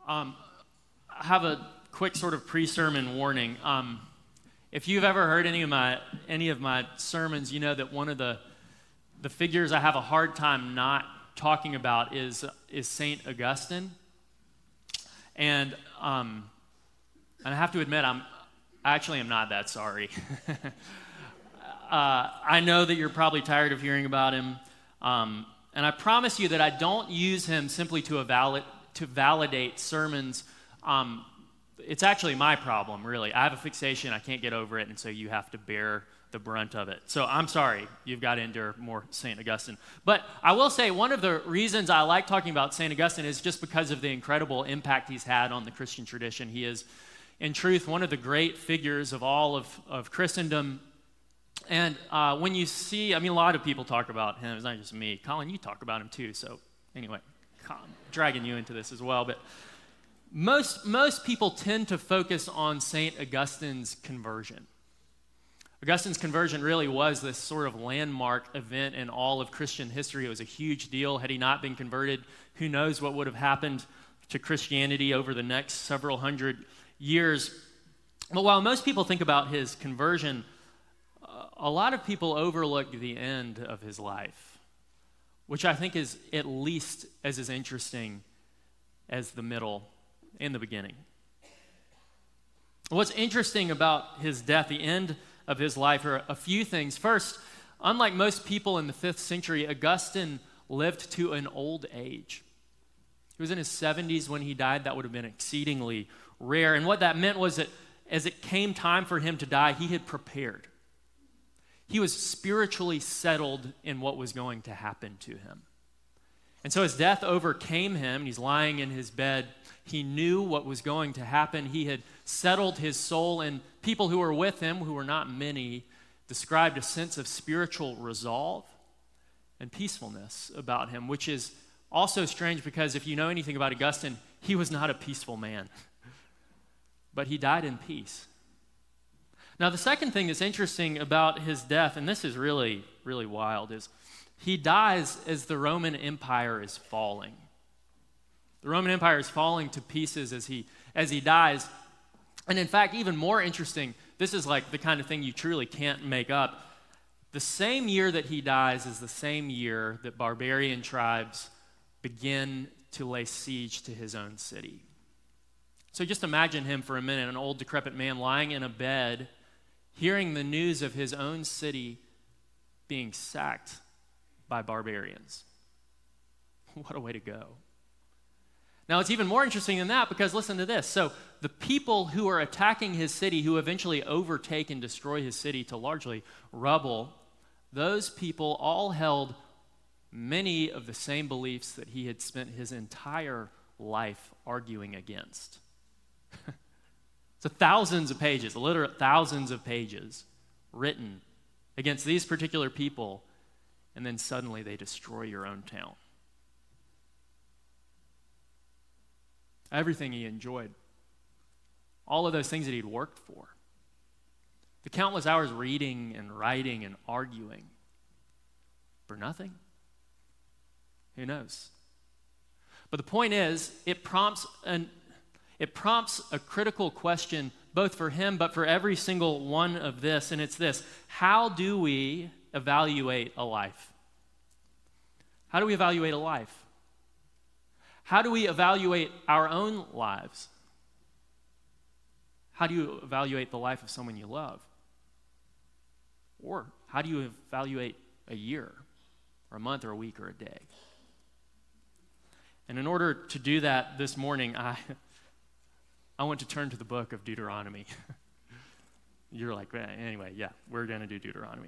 I have a quick sort of pre-sermon warning. If you've ever heard any of my sermons, you know that one of the figures I have a hard time not talking about is Saint Augustine, and I have to admit I actually am not that sorry. I know that you're probably tired of hearing about him, and I promise you that I don't use him simply to validate sermons. It's actually my problem, really. I have a fixation, I can't get over it, and so you have to bear the brunt of it. So I'm sorry, you've got to endure more St. Augustine. But I will say one of the reasons I like talking about St. Augustine is just because of the incredible impact he's had on the Christian tradition. He is, in truth, one of the great figures of all of Christendom. And when you see, a lot of people talk about him. It's not just me. Colin, you talk about him too. So anyway, I'm dragging you into this as well. But most people tend to focus on St. Augustine's conversion. Augustine's conversion really was this sort of landmark event in all of Christian history. It was a huge deal. Had he not been converted, who knows what would have happened to Christianity over the next several hundred years. But while most people think about his conversion, a lot of people overlook the end of his life, which I think is at least as interesting as the middle and the beginning. What's interesting about his death, the end of his life, are a few things. First, unlike most people in the 5th century, Augustine lived to an old age. He was in his 70s when he died. That would have been exceedingly rare. And what that meant was that as it came time for him to die, he had prepared. He was spiritually settled in what was going to happen to him. And so as death overcame him, and he's lying in his bed, he knew what was going to happen. He had settled his soul, and people who were with him, who were not many, described a sense of spiritual resolve and peacefulness about him, which is also strange because if you know anything about Augustine, he was not a peaceful man. But he died in peace. Now, the second thing that's interesting about his death, and this is really, really wild, is he dies as the Roman Empire is falling. The Roman Empire is falling to pieces as he dies. And in fact, even more interesting, this is like the kind of thing you truly can't make up. The same year that he dies is the same year that barbarian tribes begin to lay siege to his own city. So just imagine him for a minute, an old decrepit man lying in a bed, hearing the news of his own city being sacked by barbarians. What a way to go. Now, it's even more interesting than that because listen to this. So the people who are attacking his city, who eventually overtake and destroy his city to largely rubble, those people all held many of the same beliefs that he had spent his entire life arguing against. So thousands of pages, literally thousands of pages written against these particular people, and then suddenly they destroy your own town. Everything he enjoyed, all of those things that he'd worked for, the countless hours reading and writing and arguing, for nothing. Who knows? But the point is, it prompts a critical question both for him but for every single one of this, and it's this: how do we evaluate a life? How do we evaluate a life? How do we evaluate our own lives? How do you evaluate the life of someone you love? Or how do you evaluate a year or a month or a week or a day? And in order to do that this morning, I want to turn to the book of Deuteronomy. You're like, anyway, yeah, we're going to do Deuteronomy.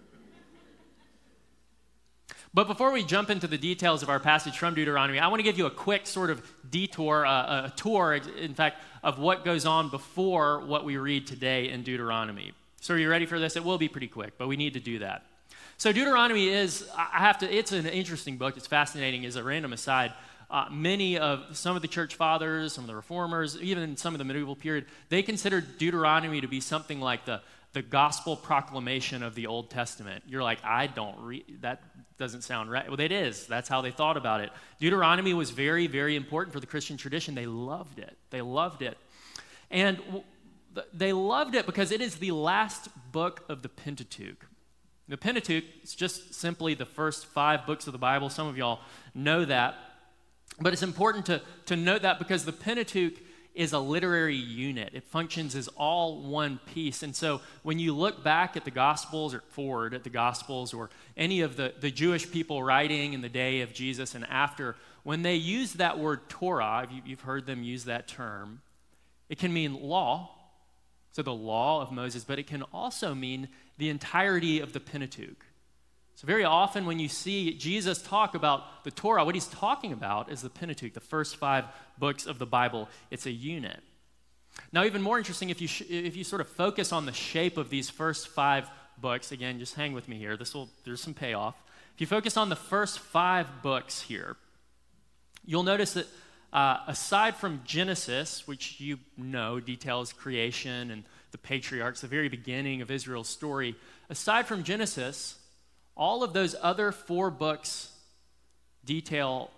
But before we jump into the details of our passage from Deuteronomy, I want to give you a quick sort of detour, a tour, in fact, of what goes on before what we read today in Deuteronomy. So are you ready for this? It will be pretty quick, but we need to do that. So Deuteronomy is, it's an interesting book. It's fascinating. As a random aside, some of the church fathers, some of the reformers, even in some of the medieval period, they considered Deuteronomy to be something like the the gospel proclamation of the Old Testament. You're like, I don't read, that doesn't sound right. Well, it is. That's how they thought about it. Deuteronomy was very, very important for the Christian tradition. They loved it. They loved it. And they loved it because it is the last book of the Pentateuch. The Pentateuch is just simply the first 5 books of the Bible. Some of y'all know that. But it's important to note that because the Pentateuch is a literary unit. It functions as all one piece. And so when you look back at the Gospels or forward at the Gospels or any of the Jewish people writing in the day of Jesus and after, when they use that word Torah, you've heard them use that term, it can mean law, so the law of Moses, but it can also mean the entirety of the Pentateuch. So very often when you see Jesus talk about the Torah, what he's talking about is the Pentateuch, the first 5 books of the Bible. It's a unit. Now, even more interesting, if you sort of focus on the shape of these first 5 books, again, just hang with me here. There's some payoff. If you focus on the first 5 books here, you'll notice that aside from Genesis, which you know details creation and the patriarchs, the very beginning of Israel's story, aside from Genesis, all of those other 4 books detail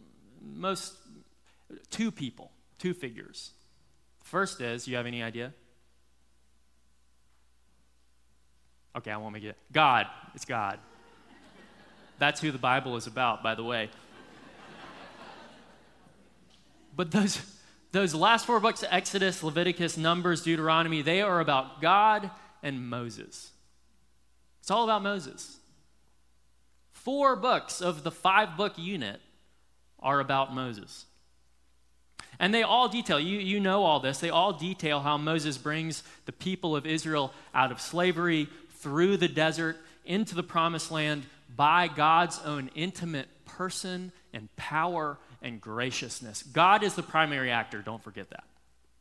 2 people, 2 figures. First is, you have any idea? Okay, I won't make it. God. It's God. That's who the Bible is about, by the way. But those last 4 books, Exodus, Leviticus, Numbers, Deuteronomy, they are about God and Moses. It's all about Moses. 4 books of the 5-book unit are about Moses. And they all detail, you know all this, they all detail how Moses brings the people of Israel out of slavery, through the desert, into the promised land by God's own intimate person and power and graciousness. God is the primary actor, don't forget that.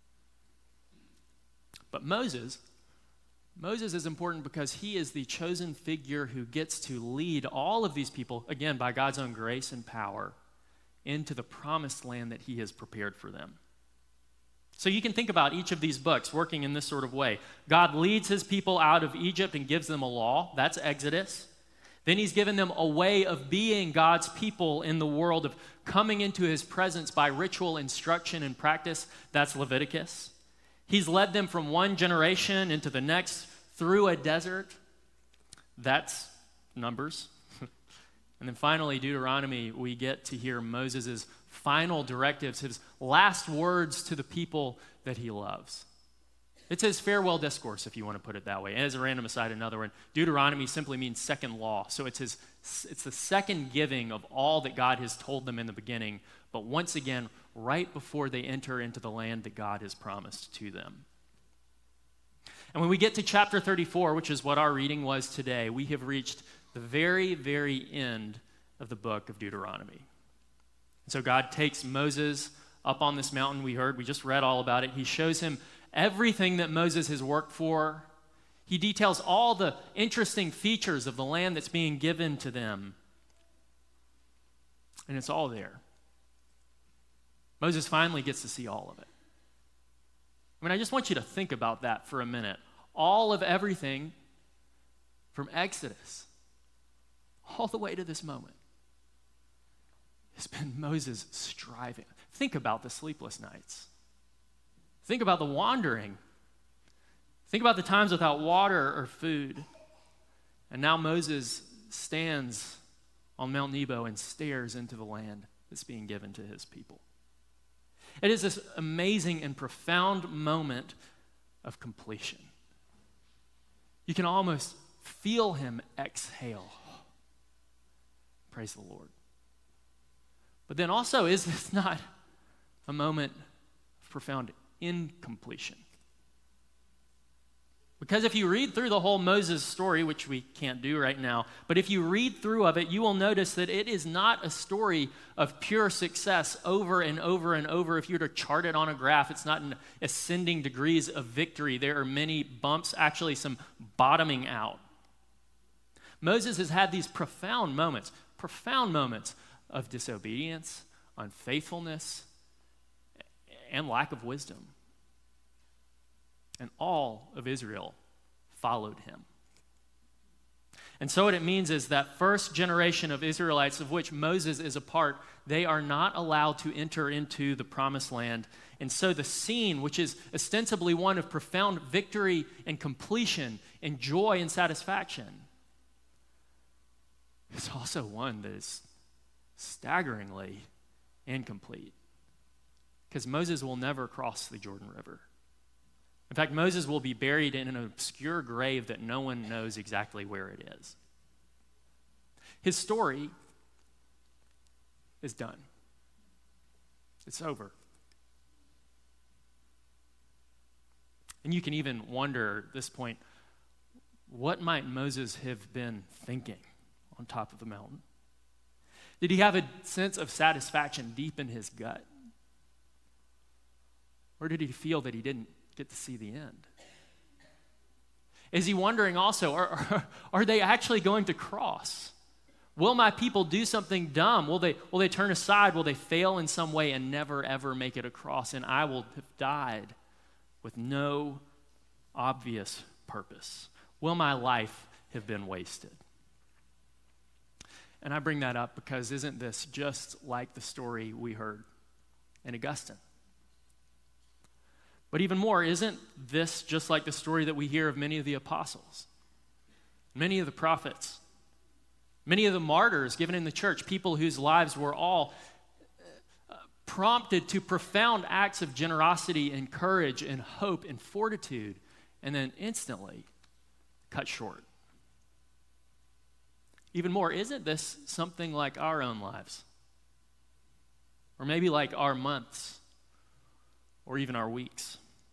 But Moses is important because he is the chosen figure who gets to lead all of these people, again, by God's own grace and power, into the promised land that he has prepared for them. So you can think about each of these books working in this sort of way. God leads his people out of Egypt and gives them a law. That's Exodus. Then he's given them a way of being God's people in the world, of coming into his presence by ritual instruction and practice. That's Leviticus. He's led them from one generation into the next through a desert. That's Numbers. And then finally, Deuteronomy, we get to hear Moses' final directives, his last words to the people that he loves. It's his farewell discourse, if you want to put it that way. And as a random aside, another one, Deuteronomy simply means second law. So it's the second giving of all that God has told them in the beginning, but once again, right before they enter into the land that God has promised to them. And when we get to chapter 34, which is what our reading was today, we have reached the very, very end of the book of Deuteronomy. And so God takes Moses up on this mountain we just read all about it. He shows him everything that Moses has worked for. He details all the interesting features of the land that's being given to them. And it's all there. Moses finally gets to see all of it. I mean, I just want you to think about that for a minute. All of everything from Exodus all the way to this moment has been Moses striving. Think about the sleepless nights. Think about the wandering. Think about the times without water or food. And now Moses stands on Mount Nebo and stares into the land that's being given to his people. It is this amazing and profound moment of completion. You can almost feel him exhale. Praise the Lord. But then also, is this not a moment of profound incompletion? Because if you read through the whole Moses story, which we can't do right now, but if you read through of it, you will notice that it is not a story of pure success over and over and over. If you were to chart it on a graph, it's not in ascending degrees of victory. There are many bumps, actually some bottoming out. Moses has had these profound moments of disobedience, unfaithfulness, and lack of wisdom. And all of Israel followed him. And so what it means is that first generation of Israelites, of which Moses is a part, they are not allowed to enter into the promised land. And so the scene, which is ostensibly one of profound victory and completion and joy and satisfaction, is also one that is staggeringly incomplete. Because Moses will never cross the Jordan River. In fact, Moses will be buried in an obscure grave that no one knows exactly where it is. His story is done. It's over. And you can even wonder at this point, what might Moses have been thinking on top of the mountain? Did he have a sense of satisfaction deep in his gut? Or did he feel that he didn't get to see the end? Is he wondering also, are they actually going to cross? Will my people do something dumb? Will they turn aside? Will they fail in some way and never, ever make it across? And I will have died with no obvious purpose. Will my life have been wasted? And I bring that up because isn't this just like the story we heard in Augustine? But even more, isn't this just like the story that we hear of many of the apostles, many of the prophets, many of the martyrs given in the church, people whose lives were all prompted to profound acts of generosity and courage and hope and fortitude, and then instantly cut short? Even more, isn't this something like our own lives? Or maybe like our months? Or even our weeks.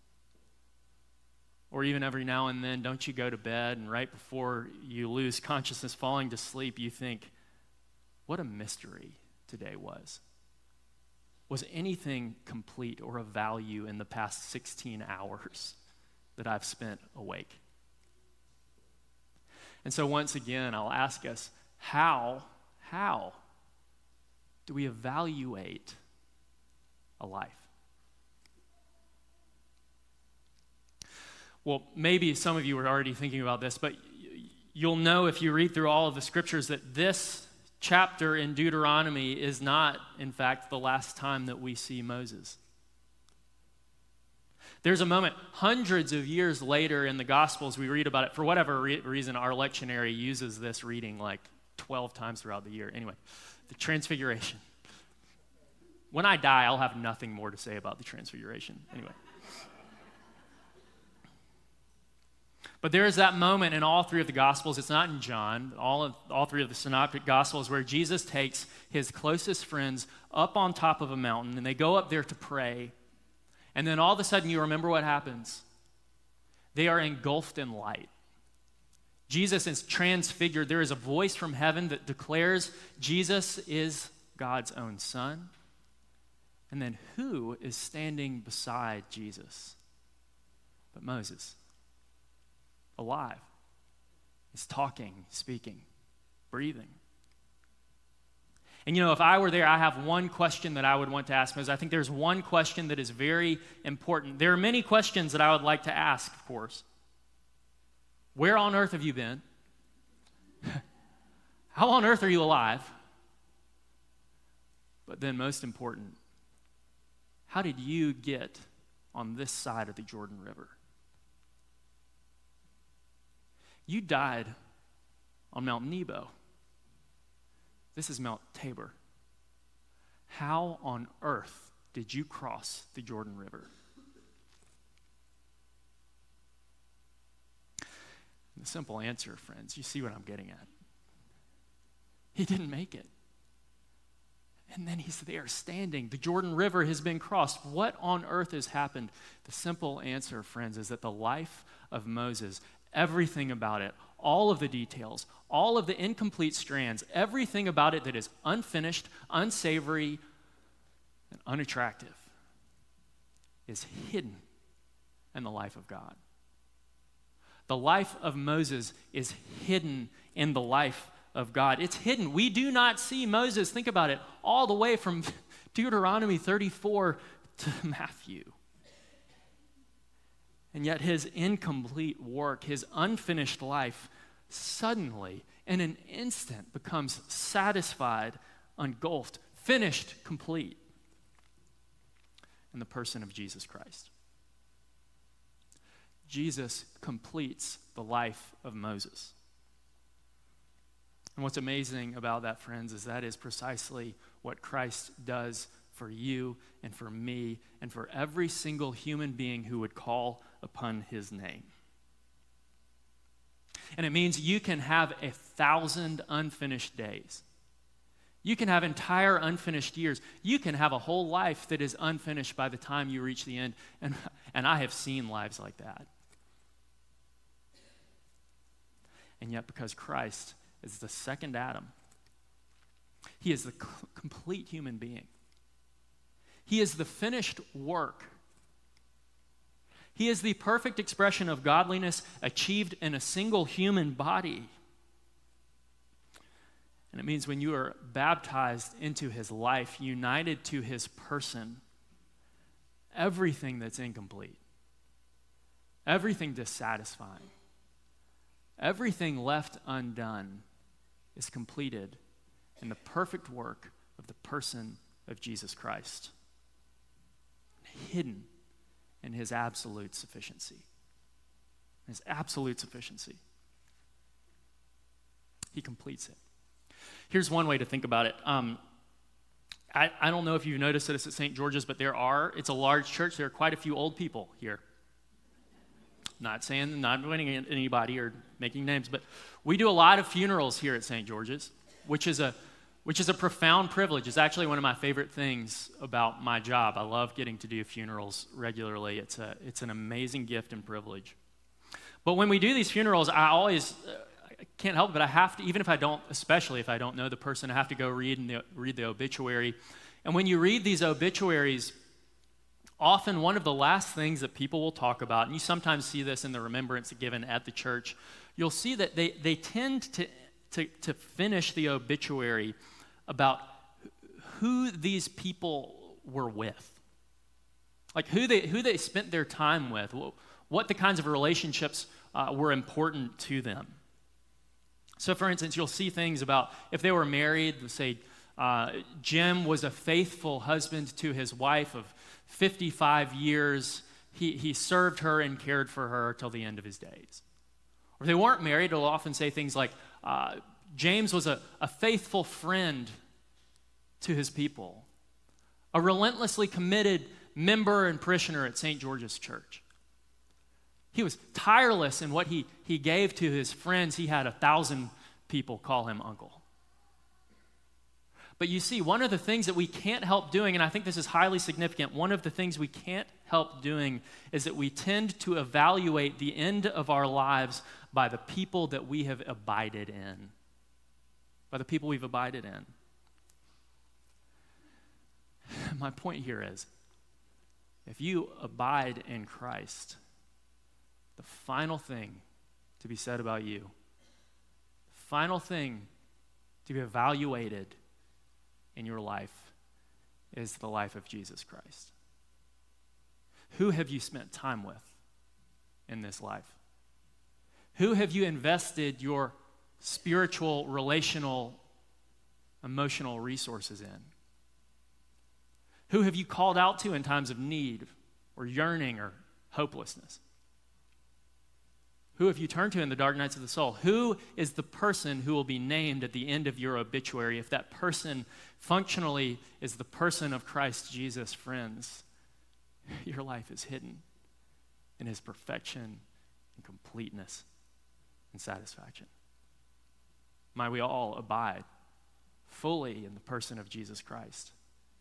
Or even every now and then, don't you go to bed and right before you lose consciousness falling to sleep, you think, what a mystery today was. Was anything complete or of value in the past 16 hours that I've spent awake? And so once again, I'll ask us, how do we evaluate a life? Well, maybe some of you are already thinking about this, but you'll know if you read through all of the scriptures that this chapter in Deuteronomy is not, in fact, the last time that we see Moses. There's a moment hundreds of years later in the Gospels, we read about it. For whatever reason, our lectionary uses this reading like 12 times throughout the year. Anyway, the Transfiguration. When I die, I'll have nothing more to say about the Transfiguration. Anyway. But there is that moment in all three of the Gospels, it's not in John, all three of the Synoptic Gospels, where Jesus takes his closest friends up on top of a mountain, and they go up there to pray. And then all of a sudden, you remember what happens. They are engulfed in light. Jesus is transfigured. There is a voice from heaven that declares Jesus is God's own Son. And then who is standing beside Jesus? But Moses. Alive. He's talking, speaking, breathing. And if I were there, I have one question that I would want to ask Moses. I think there's one question that is very important. There are many questions that I would like to ask, of course. Where on earth have you been? How on earth are you alive? But then most important, how did you get on this side of the Jordan River? You died on Mount Nebo. This is Mount Tabor. How on earth did you cross the Jordan River? The simple answer, friends, you see what I'm getting at. He didn't make it. And then he's there standing. The Jordan River has been crossed. What on earth has happened? The simple answer, friends, is that the life of Moses, everything about it, all of the details, all of the incomplete strands, everything about it that is unfinished, unsavory, and unattractive is hidden in the life of God. The life of Moses is hidden in the life of God. It's hidden. We do not see Moses, think about it, all the way from Deuteronomy 34 to Matthew. And yet his incomplete work, his unfinished life, suddenly, in an instant, becomes satisfied, engulfed, finished, complete in the person of Jesus Christ. Jesus completes the life of Moses. And what's amazing about that, friends, is that is precisely what Christ does for you and for me and for every single human being who would call upon his name. And it means you can have 1,000 unfinished days. You can have entire unfinished years. You can have a whole life that is unfinished by the time you reach the end. And I have seen lives like that. And yet, because Christ is the second Adam, he is the complete human being. He is the finished work. He is the perfect expression of godliness achieved in a single human body. And it means when you are baptized into his life, united to his person, everything that's incomplete, everything dissatisfying, everything left undone is completed in the perfect work of the person of Jesus Christ, hidden in his absolute sufficiency. His absolute sufficiency. He completes it. Here's one way to think about it. I don't know if you've noticed this at St. George's, but it's a large church. There are quite a few old people here. Not pointing at anybody or making names, but we do a lot of funerals here at St. George's, which is a profound privilege. It's actually one of my favorite things about my job. I love getting to do funerals regularly. It's an amazing gift and privilege. But when we do these funerals, I can't help it, but I have to, even if I don't, especially if I don't know the person, I have to go read the obituary. And when you read these obituaries, often one of the last things that people will talk about, and you sometimes see this in the remembrance given at the church, you'll see that they tend to finish the obituary about who these people were with. Like who they spent their time with, what the kinds of relationships were important to them. So for instance, you'll see things about if they were married, say Jim was a faithful husband to his wife of 55 years. He served her and cared for her till the end of his days. Or if they weren't married, it'll often say things like, James was a faithful friend to his people, a relentlessly committed member and parishioner at St. George's Church. He was tireless in what he gave to his friends. He had 1,000 people call him uncle. But you see, one of the things that we can't help doing, and I think this is highly significant, one of the things we can't help doing is that we tend to evaluate the end of our lives by the people that we have abided in. By the people we've abided in. My point here is, if you abide in Christ, the final thing to be said about you, the final thing to be evaluated in your life is the life of Jesus Christ. Who have you spent time with in this life? Who have you invested your spiritual, relational, emotional resources in? Who have you called out to in times of need or yearning or hopelessness? Who have you turned to in the dark nights of the soul? Who is the person who will be named at the end of your obituary? If that person functionally is the person of Christ Jesus, friends, your life is hidden in his perfection and completeness and satisfaction. Might we all abide fully in the person of Jesus Christ,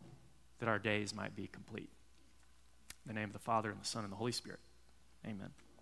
that our days might be complete. In the name of the Father, and the Son, and the Holy Spirit. Amen.